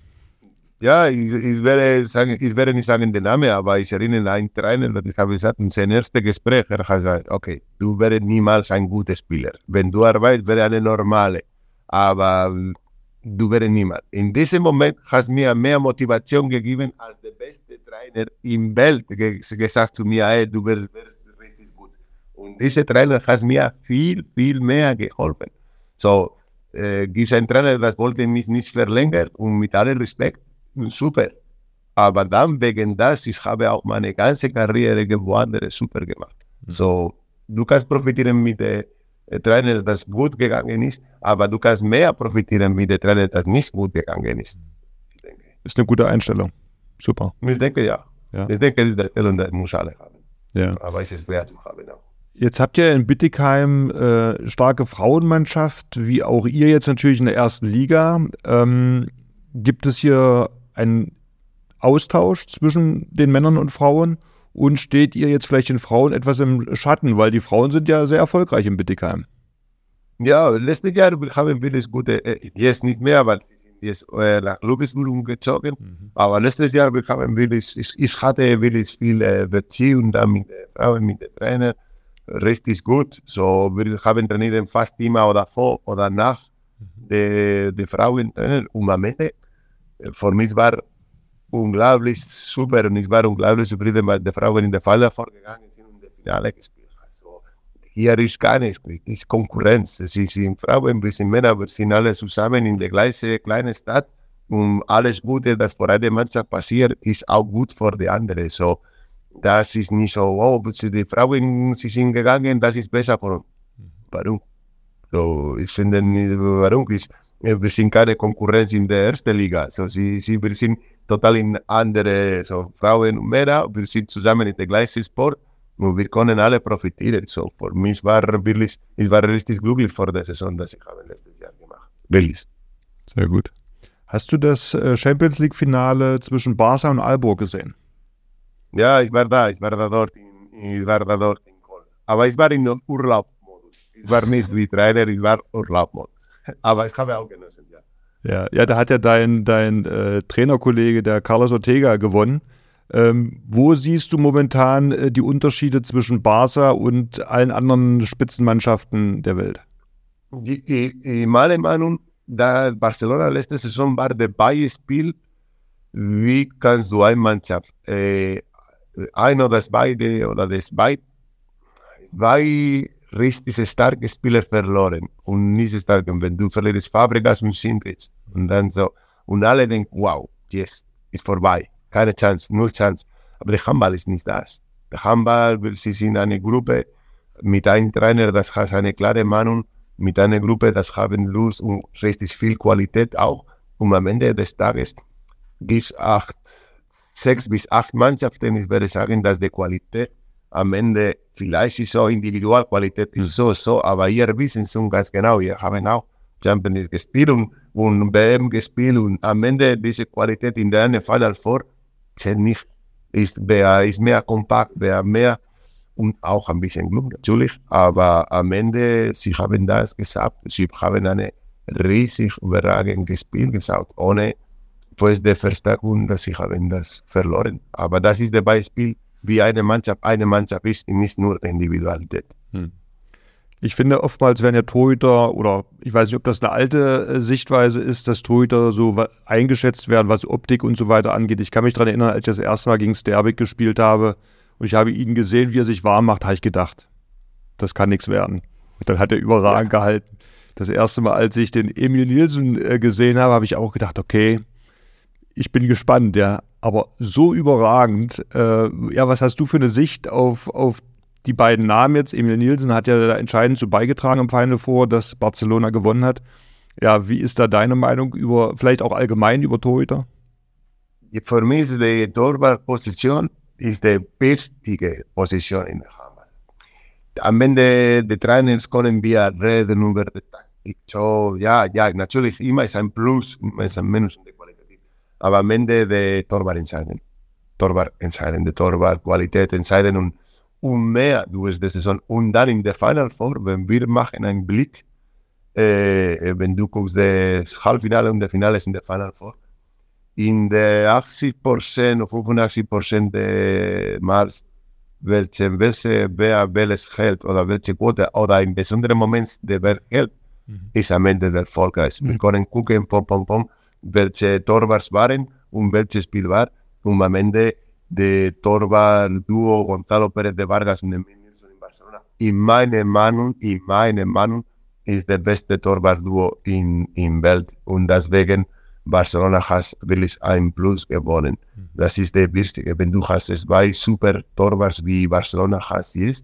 Ja, ich, ich, werde sagen, ich werde nicht sagen den Namen, aber ich erinnere an einen Trainer, das ich habe gesagt, in seinem ersten Gespräch, er hat gesagt, okay, du wärst niemals ein guter Spieler. Wenn du arbeitest, wäre eine normale, aber du wärst niemals. In diesem Moment hast du mir mehr Motivation gegeben als der beste Trainer im Welt ge gesagt zu mir, hey, du wärst, wärst richtig gut. Und dieser Trainer hat mir viel, viel mehr geholfen. So, äh, gibt es einen Trainer, das wollte mich nicht verlängern und mit allem Respekt, super. Aber dann wegen das, ich habe auch meine ganze Karriere woanders super gemacht. Mhm. So, du kannst profitieren mit den Trainer, das gut gegangen ist, aber du kannst mehr profitieren mit dem Trainer, das nicht gut gegangen ist. Ich denke. Ist eine gute Einstellung. Super. Ich denke, ja. ja. Ich denke, diese Stellung, das muss alle haben. Ja. Aber es ist schwer zu haben auch. Jetzt habt ihr in Bietigheim äh, starke Frauenmannschaft, wie auch ihr jetzt natürlich in der ersten Liga. Ähm, gibt es hier einen Austausch zwischen den Männern und Frauen? Und steht ihr jetzt vielleicht den Frauen etwas im Schatten? Weil die Frauen sind ja sehr erfolgreich in Bietigheim. Ja, letztes Jahr haben wir das gute, äh, jetzt nicht mehr, weil sie sind jetzt äh, nach Ludwigsburg umgezogen. Mhm. Aber letztes Jahr wir haben wirklich, ich, ich hatte wirklich viel äh, Beziehung da mit den Frauen, mit den Trainern. Richtig gut. So, wir haben trainiert fast immer oder vor oder nach mhm. der de Frauen trainieren. Und am Ende, für mich war unglaublich super und ich war unglaublich zufrieden, weil die Frauen in der Final vorgegangen sind und das Finale gespielt haben. Also, hier ist gar nichts, es ist Konkurrenz. Es sind Frauen, wir sind Männer, wir sind alle zusammen in der gleichen kleinen Stadt Und alles Gute, das vor einer Mannschaft passiert, ist auch gut für die andere. So, das ist nicht so, oh, die Frauen sie sind gegangen, das ist besser für uns. Warum? So, ich finde nicht, warum ist, wir sind keine Konkurrenz in der ersten Liga. So, sie, sie, wir sind total in andere, so Frauen und Männer, wir sind zusammen in der gleichen Sport und wir können alle profitieren. So, für mich war wirklich, ich war richtig glücklich vor der Saison, dass ich habe letztes Jahr gemacht. Wirklich. Sehr gut. Hast du das Champions League-Finale zwischen Barca und Aalborg gesehen? Ja, ich war da, ich war da dort, in, ich war da dort in Köln. Aber ich war in Urlaubmodus. Ich war nicht wie Trainer, ich war Urlaubmodus. Aber ich habe auch genossen, ja. Ja, ja, da hat ja dein, dein äh, Trainerkollege, der Carlos Ortega, gewonnen. Ähm, wo siehst du momentan äh, die Unterschiede zwischen Barca und allen anderen Spitzenmannschaften der Welt? Die, die, in meiner Meinung, da Barcelona letzte Saison war der Beispiel, wie kannst du eine Mannschaft, äh, ein oder beide oder das beide, zwei richtig starke Spieler verloren und nicht stark. Und wenn du verlierst Fabregas und Simbric und dann so, und alle denken, wow, jetzt ist vorbei, keine Chance, null Chance. Aber der Handball ist nicht das. Der Handball, sie sind eine Gruppe mit einem Trainer, das hat eine klare Meinung, mit einer Gruppe, das haben Lust und richtig viel Qualität auch. Und am Ende des Tages gibt es acht, sechs bis acht Mannschaften. Ich würde sagen, dass die Qualität am Ende vielleicht ist so Individualqualität ist so, so, aber ihr wissen schon ganz genau, wir haben auch Champions League gespielt und, und B M gespielt und am Ende diese Qualität in der Final Four zählt nicht. Ist, ist mehr kompakt, mehr und auch ein bisschen Glück natürlich, aber am Ende, sie haben das gesagt, sie haben eine riesig überragende Spiel gesagt, ohne pues die Verstärkung, dass sie haben das verloren. Aber das ist das Beispiel, wie eine Mannschaft eine Mannschaft ist, nicht nur die Individualität. Hm. Ich finde, oftmals werden ja Torhüter, oder ich weiß nicht, ob das eine alte äh, Sichtweise ist, dass Torhüter so eingeschätzt werden, was Optik und so weiter angeht. Ich kann mich daran erinnern, als ich das erste Mal gegen Sterbik gespielt habe, und ich habe ihn gesehen, wie er sich warm macht, habe ich gedacht, das kann nichts werden. Und dann hat er überragend ja. gehalten. Das erste Mal, als ich den Emil Nielsen äh, gesehen habe, habe ich auch gedacht, okay, ich bin gespannt, ja. Aber so überragend, äh, ja, was hast du für eine Sicht auf, auf die beiden Namen jetzt? Emil Nielsen hat ja da entscheidend zu beigetragen im Final Four, dass Barcelona gewonnen hat. Ja, wie ist da deine Meinung über, vielleicht auch allgemein über Torhüter? Für mich ist die Torwartposition ist die beste Position in der Handball. Am Ende der Trainers können wir reden über die Taktik. So, ja, ja, natürlich immer ist ein Plus, immer ist ein Minus in der Qualität. Aber am Ende der Torwart entscheiden. Torwart entscheiden, die Torwartqualität entscheiden und, und mehr durch die Saison. Und dann in der Final Four, wenn wir machen einen Blick, äh, wenn du guckst, das Halbfinale und das Finale ist in der Final Four, in der achtzig Prozent oder fünfundachtzig Prozent der Mal, welche, welche wer welches hält oder welche Quote oder in besonderen Momenten der wer hält, mhm. ist am Ende der erfolgreich. Mhm. Wir können gucken, pom, pom, pom, welche Torwarts waren und welches Spiel war. Und am Ende der Torwart-Duo Gonzalo Pérez de Vargas und Emil Nielsen in Barcelona. In meiner Meinung, in meiner Meinung ist der beste Torwart-Duo in der Welt. Und deswegen Barcelona hat wirklich ein Plus gewonnen. Mhm. Das ist der Wichtige. Wenn du hast zwei super Torwarts wie Barcelona hast jetzt,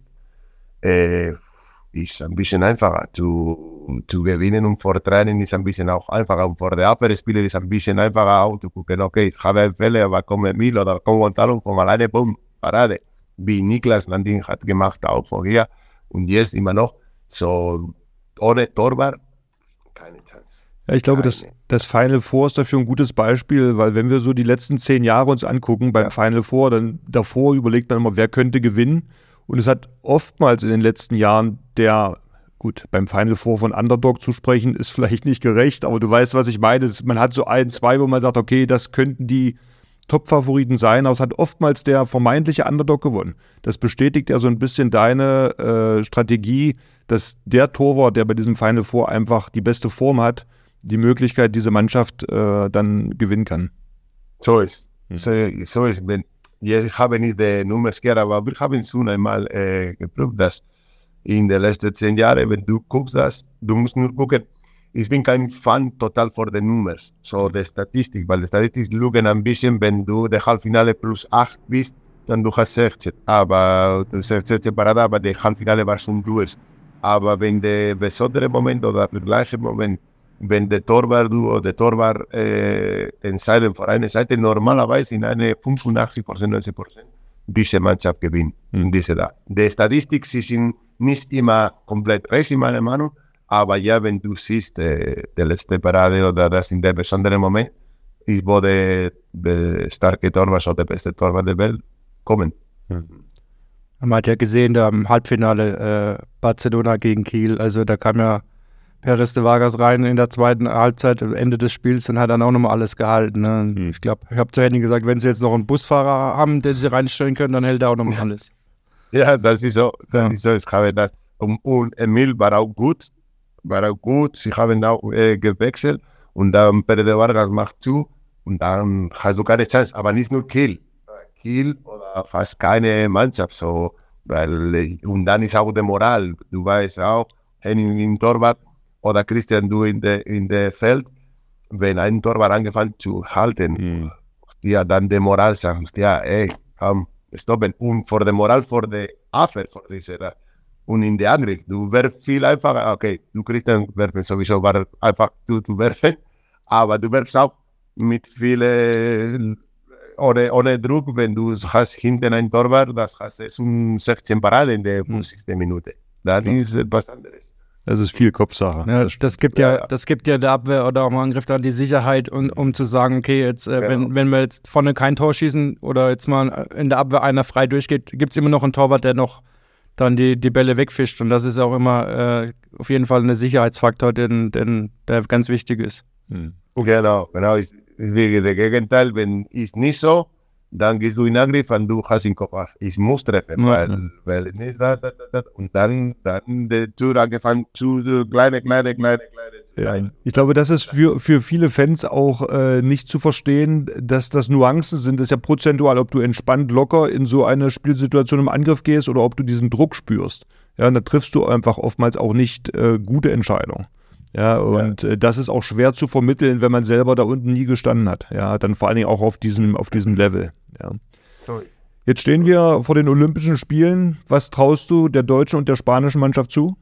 äh, ist ein bisschen einfacher zu, zu gewinnen und vor Training ist ein bisschen auch einfacher und vor der Abwehrspieler ist ein bisschen einfacher auch zu gucken, okay, ich habe einen Fehler, aber kommt Emil oder kommt Gonzalo von alleine, bumm, Parade. Wie Niklas Landin hat gemacht auch vorher und jetzt immer noch, so ohne Torwart, keine Chance. Ja, ich glaube, das, das Final Four ist dafür ein gutes Beispiel, weil wenn wir so die letzten zehn Jahre uns angucken beim ja. Final Four, dann davor überlegt man immer, wer könnte gewinnen. Und es hat oftmals in den letzten Jahren der, gut, beim Final Four von Underdog zu sprechen, ist vielleicht nicht gerecht, aber du weißt, was ich meine. Man hat so ein, zwei, wo man sagt, okay, das könnten die Top-Favoriten sein, aber es hat oftmals der vermeintliche Underdog gewonnen. Das bestätigt ja so ein bisschen deine äh, Strategie, dass der Torwart, der bei diesem Final Four einfach die beste Form hat, die Möglichkeit, diese Mannschaft äh, dann gewinnen kann. So ist hm. so, so ist wenn jetzt habe ich nicht die Nummern gehört, aber wir haben schon einmal äh, geprüft, dass in den letzten zehn Jahren, wenn du guckst, das, du musst nur gucken, ich bin kein Fan total für die Nummers, so die Statistik, weil die Statistik lügen ein bisschen, wenn du der Halbfinale plus acht bist, dann du hast sechzehn, aber du sechzehn Parade, aber der Halbfinale war schon durch. Aber wenn der besondere Moment oder der gleiche Moment, wenn der Torwart du oder der Torwart äh, entscheiden für eine Seite, normalerweise in eine fünfundachtzig Prozent, neunzig Prozent diese Mannschaft gewinnt. Mhm. Diese da. Die Statistik, sie sind nicht immer komplett recht in meiner Meinung, aber ja, wenn du siehst, äh, die letzte Parade oder das in der besonderen Moment, ist wo der, der starke Torwart oder der beste Torwart der Welt kommen. Mhm. Man hat ja gesehen, da im Halbfinale äh, Barcelona gegen Kiel, also da kam ja Perez de Vargas rein in der zweiten Halbzeit, am Ende des Spiels, und hat dann auch nochmal alles gehalten. Ne? Mhm. Ich glaube, ich habe zu Henning gesagt, wenn sie jetzt noch einen Busfahrer haben, den sie reinstellen können, dann hält er auch nochmal alles. Ja, das ist so. Das ja. ist so. Ich habe das. Und, und Emil war auch gut. War auch gut. Sie haben auch äh, gewechselt. Und dann Perez de Vargas macht zu. Und dann hast du keine Chance. Aber nicht nur Kiel. Kiel oder fast keine Mannschaft. So. Weil, und dann ist auch die Moral. Du weißt auch, Henning im Torwart oder Christian, du in der in der Feld, wenn ein Torwart angefangen zu halten, mhm. ja, dann die Moral sagt, ja, ey, komm, stoppen. Und für die Moral, für die Abwehr, für diese, und in der Angriff, du wirfst viel einfacher, okay, du Christian werfen sowieso, war einfach zu, zu werfen, aber du wirfst auch mit viel, ohne, ohne Druck, wenn du hast hinten ein Torwart, das hast du um sechzehn Parade in der fünfzigsten Minute. Dann ja. ist etwas anderes. Das ist viel Kopfsache. Ja, das gibt ja, das gibt ja der Abwehr oder auch im Angriff dann die Sicherheit, um, um zu sagen, okay, jetzt, äh, genau. wenn, wenn wir jetzt vorne kein Tor schießen oder jetzt mal in der Abwehr einer frei durchgeht, gibt es immer noch einen Torwart, der noch dann die, die Bälle wegfischt. Und das ist auch immer äh, auf jeden Fall ein Sicherheitsfaktor, den, den, der ganz wichtig ist. Hm. Genau, genau. Ist, ist wirklich der Gegenteil. Wenn es nicht so, dann gehst du in Angriff und du hast den Kopf auf. Ich muss treffen, ja, weil, ja. weil nicht da, da, da, da. Und dann, dann der Tour angefangen zu so kleine, kleine, kleine, kleine zu sein. Ja. Ich glaube, das ist für, für viele Fans auch äh, nicht zu verstehen, dass das Nuancen sind. Das ist ja prozentual, ob du entspannt locker in so eine Spielsituation im Angriff gehst oder ob du diesen Druck spürst. Ja, und da triffst du einfach oftmals auch nicht äh, gute Entscheidungen. Ja, und ja. Äh, das ist auch schwer zu vermitteln, wenn man selber da unten nie gestanden hat. Ja, dann vor allen Dingen auch auf diesem, auf diesem Level. Ja. Jetzt stehen wir vor den Olympischen Spielen. Was traust du der deutschen und der spanischen Mannschaft zu?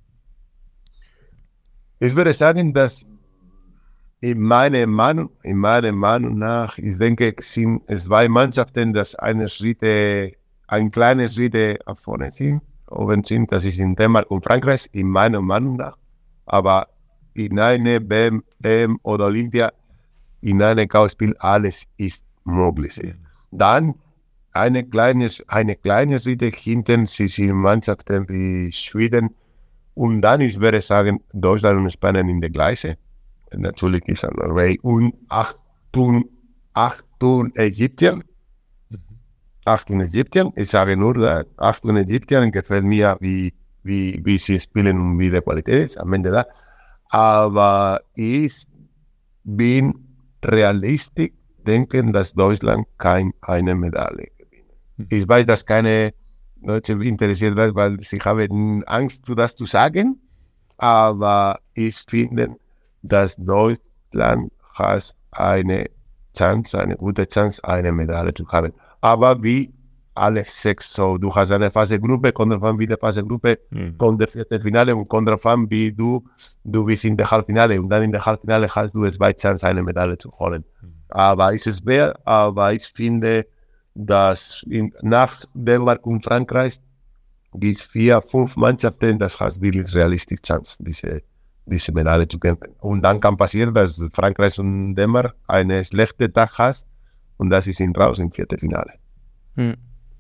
Ich würde sagen, dass in meiner Meinung, in meiner Meinung nach, ich denke, es sind zwei Mannschaften, das eine Schritte, ein kleines Schritte nach vorne sind, oben sind. Das ist in Dänemark und Frankreich, in meiner Meinung nach. Aber in eine B M oder Olympia, in einem K-Spiel, alles ist möglich. Dann eine kleine, eine kleine Schritte hinten, sie sind Mannschaften wie Schweden. Und dann, ich würde sagen, Deutschland und Spanien in der gleichen. Natürlich ist es Norwegen und Achtung, Achtung Ägypten. Achtung Ägypten. Ich sage nur, Achtung Ägypten gefällt mir, wie, wie, wie sie spielen und wie die Qualität ist am Ende da. Aber ich bin realistisch, denken, dass Deutschland keine Medaille gewinnt. Ich weiß, dass keine Deutsche interessiert ist, weil sie haben Angst, das zu sagen. Aber ich finde, dass Deutschland hat eine Chance, eine gute Chance, eine Medaille zu haben. Aber wie alle sechs, so du hast eine Phasegruppe, kommt drauf an, wie die Phasegruppe, mhm. kommt der vierte Finale und kommt drauf an, wie du, du bist in der Halbfinale und dann in der Halbfinale hast du zwei Chancen, eine Medaille zu holen. Mhm. Aber es ist schwer, aber ich finde, dass in, nach Dänemark und Frankreich gibt es vier, fünf Mannschaften, das hat wirklich realistisch Chance, diese, diese Medaille zu kämpfen. Und dann kann passieren, dass Frankreich und Dänemark einen schlechten Tag hast und das ist raus im vierten Finale. Mhm.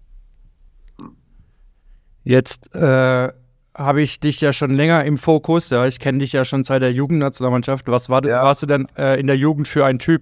Jetzt äh, habe ich dich ja schon länger im Fokus, ja, ich kenne dich ja schon seit der Jugendnationalmannschaft. Was war, ja. warst du denn äh, in der Jugend für ein Typ?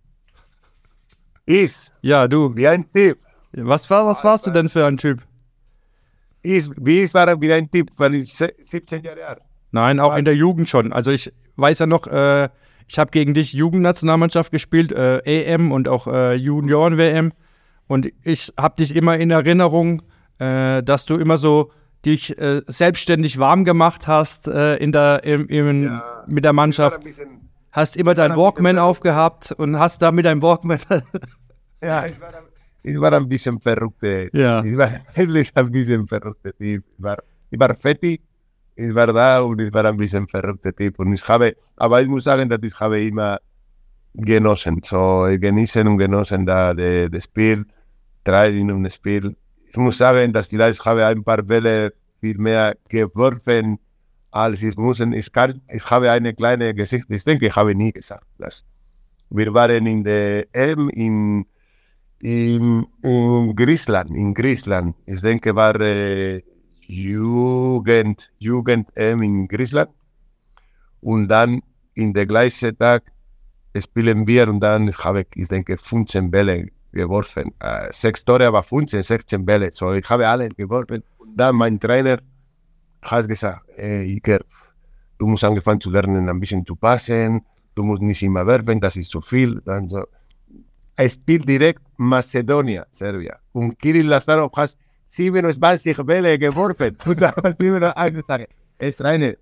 Ich? Ja, du. Wie ein Typ. Was, war, was warst du denn für ein Typ? Ich, wie ich war wie ein Typ, weil ich siebzehn Jahre alt. Nein, auch in der Jugend schon. Also ich weiß ja noch, äh, ich habe gegen dich Jugendnationalmannschaft gespielt, äh, E M und auch äh, Junioren-W M. Und ich habe dich immer in Erinnerung, Äh, dass du immer so dich äh, selbstständig warm gemacht hast äh, in der, im, im, ja. mit der Mannschaft. Hast immer deinen Walkman aufgehabt und hast da mit deinem Walkman... Ja, ich war, ich war ein bisschen verrückt. Ja. Ich war wirklich ein bisschen verrückt. Ich war, ich war fettig, ich war da und ich war ein bisschen verrückter Typ. Und ich habe, aber ich muss sagen, dass ich habe immer genossen. So, ich genieße und genossen da das Spiel, Training und das Spiel. Ich muss sagen, dass vielleicht ich habe ein paar Bälle viel mehr geworfen, als ich muss. Ich, kann, ich habe eine kleine Gesicht. Ich denke, ich habe nie gesagt, dass wir waren in der M in, in, in Griechenland, in Griechenland. Ich denke, war äh, Jugend, Jugend M in Griechenland. Und dann in der gleichen Tag spielen wir und dann habe ich, ich denke, fünfzehn Bälle geworfen. Äh, sechs Tore, aber fünfzehn, sechzehn Bälle. So, ich habe alle geworfen. Und dann mein Trainer hat gesagt, hey, Iker, du musst angefangen zu lernen, ein bisschen zu passen. Du musst nicht immer werfen, das ist zu viel. Dann so. Er spielt direkt Mazedonien, Serbien. Und Kirill Lazarov hat siebenundzwanzig Bälle geworfen. Und dann hat er gesagt, hey, Trainer,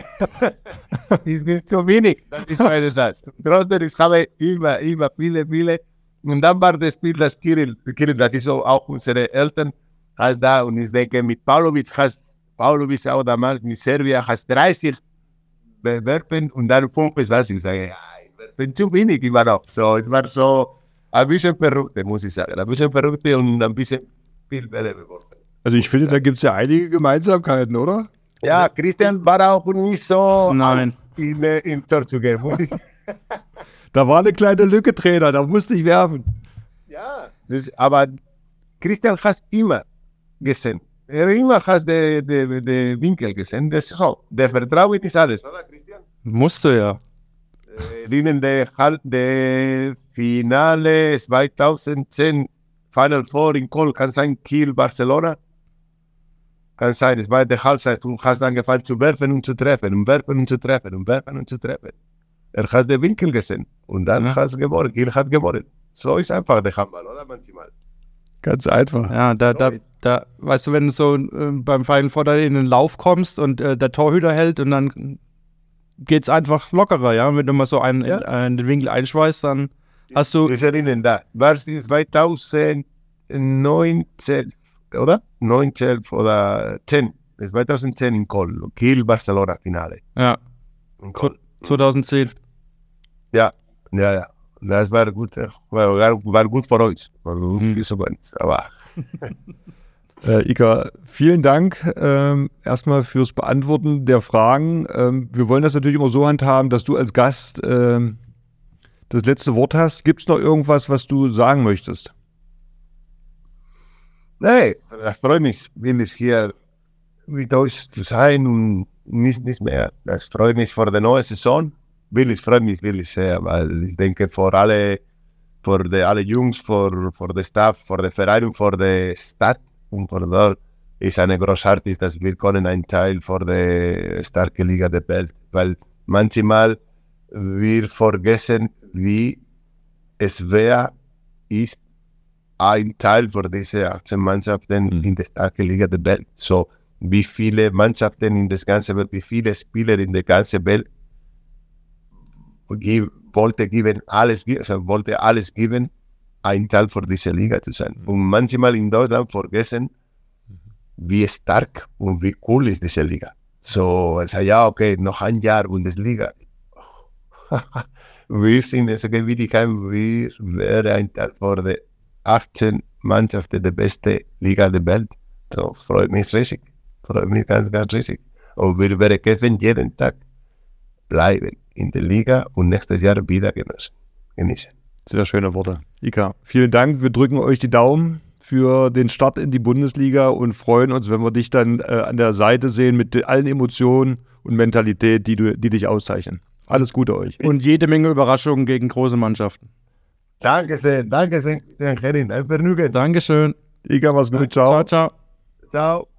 ich bin zu wenig. Das ist meine Satz. Trotzdem, ich habe immer, immer viele, viele. Und dann war das Spiel, das Kirill, Kirill, das ist auch unsere Eltern, hat da. Und ich denke, mit Pavlovic hast Pavlovic auch damals mit Serbien, hast dreißig werfen und dann fünfundzwanzig. Ich sage, ja, ich bin zu wenig immer noch. So, es war so ein bisschen verrückt, muss ich sagen. Ein bisschen verrückt und ein bisschen viel Bälle beworfen. Also ich finde, da gibt es ja einige Gemeinsamkeiten, oder? Ja, Christian war auch nicht so Nein. in, in Tor zu gehen. Da war eine kleine Lücke, Trainer, da musste ich werfen. Ja, das, aber Christian hat immer gesehen. Er immer hat den de, de Winkel gesehen. Das ist so. Der Vertrauen ist alles, oder Christian? Musst du ja. In der de Finale zweitausendzehn Final Four in Köln, kann sein Kiel, Barcelona. Kann sein, es war die Halbzeit und hast angefangen zu werfen und zu treffen und werfen und zu treffen und werfen und zu treffen. Er hat den Winkel gesehen und dann ja. Hat es gewonnen. Kiel hat gewonnen. So ist einfach der Handball, oder manchmal? Ganz einfach. Ja, da, da, da, weißt du, wenn du so äh, beim Final Four in den Lauf kommst und äh, der Torhüter hält und dann geht's einfach lockerer, ja. Und wenn du mal so einen, ja. in, in den Winkel einschweißt, dann hast du. Ich erinnere da. War es zweitausendneunzehn, oder? neunzehn oder zehn. zweitausendzehn in Köln. Kiel, Barcelona Finale. Ja. zweitausendzehn. Ja, ja, ja. Das war gut. War, war gut für uns. War gut mhm. für uns. Aber. Äh, Iker, vielen Dank ähm, erstmal fürs Beantworten der Fragen. Ähm, wir wollen das natürlich immer so handhaben, dass du als Gast ähm, das letzte Wort hast. Gibt es noch irgendwas, was du sagen möchtest? Nee, ich freue mich, will ich hier mit euch zu sein und nicht, nicht mehr. Ich freue mich für die neue Saison. Will ich, freue mich wirklich sehr, weil ich denke, für alle, für die, alle Jungs, für, für den Staff, für den Verein und für die Stadt und für dort ist eine großartig, dass wir können ein Teil für die starke Liga der Welt, weil manchmal wir vergessen, wie es schwer ist, ein Teil für diese achtzehn Mannschaften mhm. in der starken Liga der Welt. So, wie viele Mannschaften in der ganzen Welt, wie viele Spieler in der ganzen Welt wollte geben, alles, also wollte alles geben, ein Teil für diese Liga zu sein. Mhm. Und manchmal in Deutschland vergessen, wie stark und wie cool ist diese Liga. So, also ja, okay, noch ein Jahr Bundesliga. Wir sind es wie die Heim, wir wären ein Teil für die achtzehn Mannschaften der beste Liga der Welt. So, freut mich riesig. Freut mich ganz, ganz riesig. Und wir werden kämpfen jeden Tag bleiben in der Liga und nächstes Jahr wieder genießen. Sehr schöne Worte. Iker, vielen Dank. Wir drücken euch die Daumen für den Start in die Bundesliga und freuen uns, wenn wir dich dann äh, an der Seite sehen mit allen Emotionen und Mentalität, die, du, die dich auszeichnen. Alles Gute euch. Und jede Menge Überraschungen gegen große Mannschaften. Danke sehr, danke sehr, Herr Henning. Ein Vergnügen. Dankeschön. Iker, mach's gut. Ciao. Ciao, ciao. Ciao.